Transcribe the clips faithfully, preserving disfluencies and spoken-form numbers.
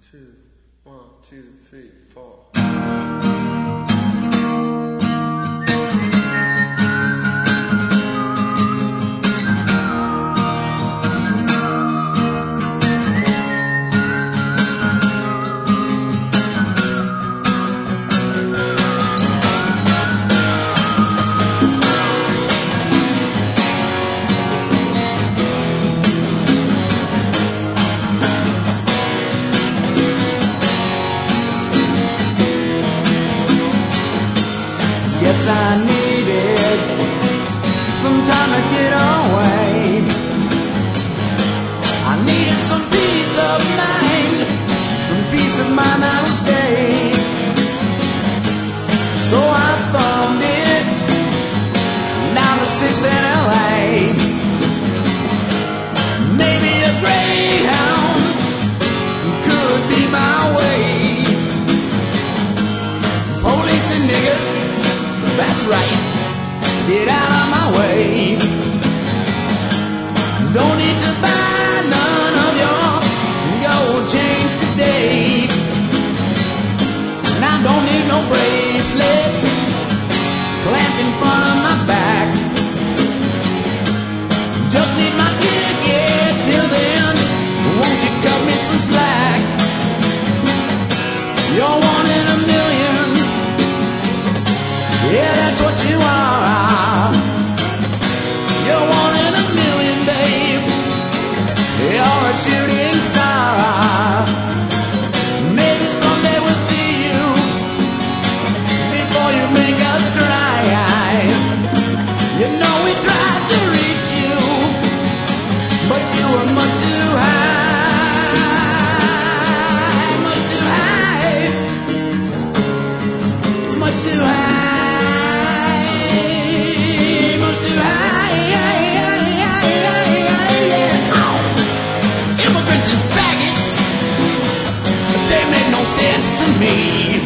two, one, two, three, four. Guess I needed some time to get away. I needed some peace of mind, some peace of mind that'll stay. So I thumbed it down to sixth in L A. Maybe a Greyhound could be my way. Police and niggas, that's right, get out of my way. Don't need to buy none of your gold chains today. And I don't need no bracelets clamped in front of my back. Just need my ticket till then. Won't you cut me some slack? You're one in a million. Yeah, that's what you are. You're one in a million, babe. You're a shooting star. Maybe someday we'll see you before you make us cry. You know we tried to reach you, but you were much too high, much too high, much too high. Sense to me.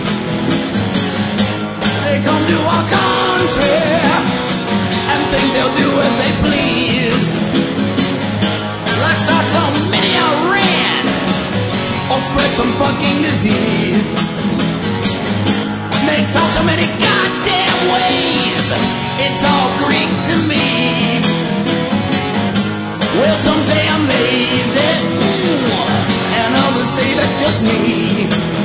They come to our country and think they'll do as they please. Like start some mini Iran or spread some fucking disease. They talk so many goddamn ways, it's all Greek to me. Well, some say I'm lazy, and others say that's just me.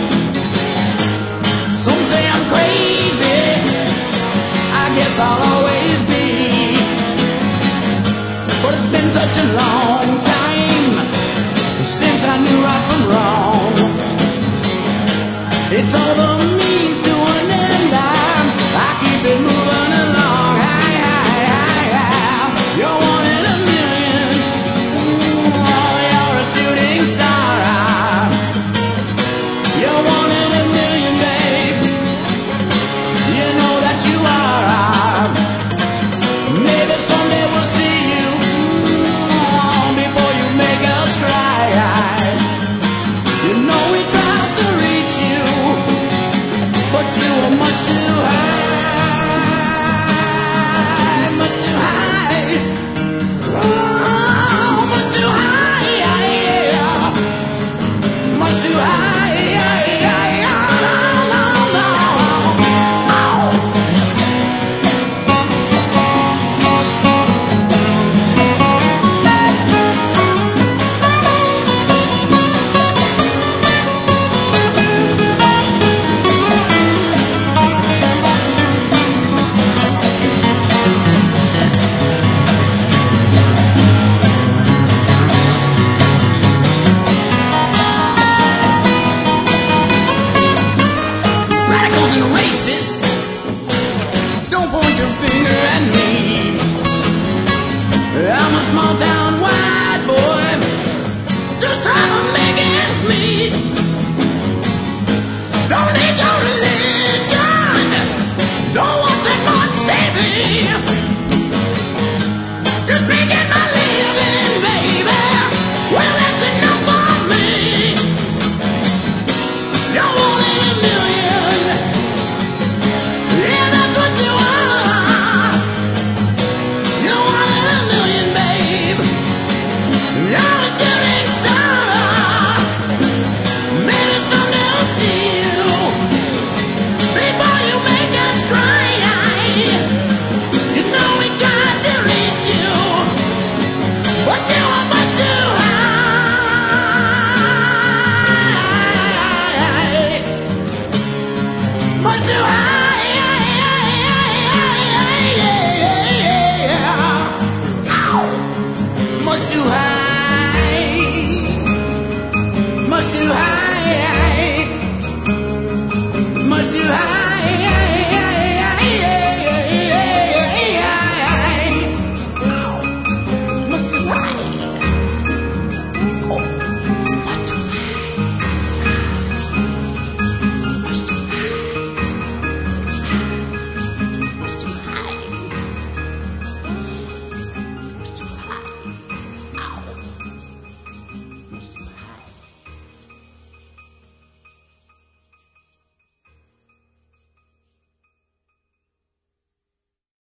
Some say I'm crazy, I guess I'll always be. But it's been such a long time since I knew right from wrong. It's all the means to an end, I'm, I keep it moving along. Hi, hi, hi, hi. You're one in a million. Ooh, oh, you're a shooting star. much too high.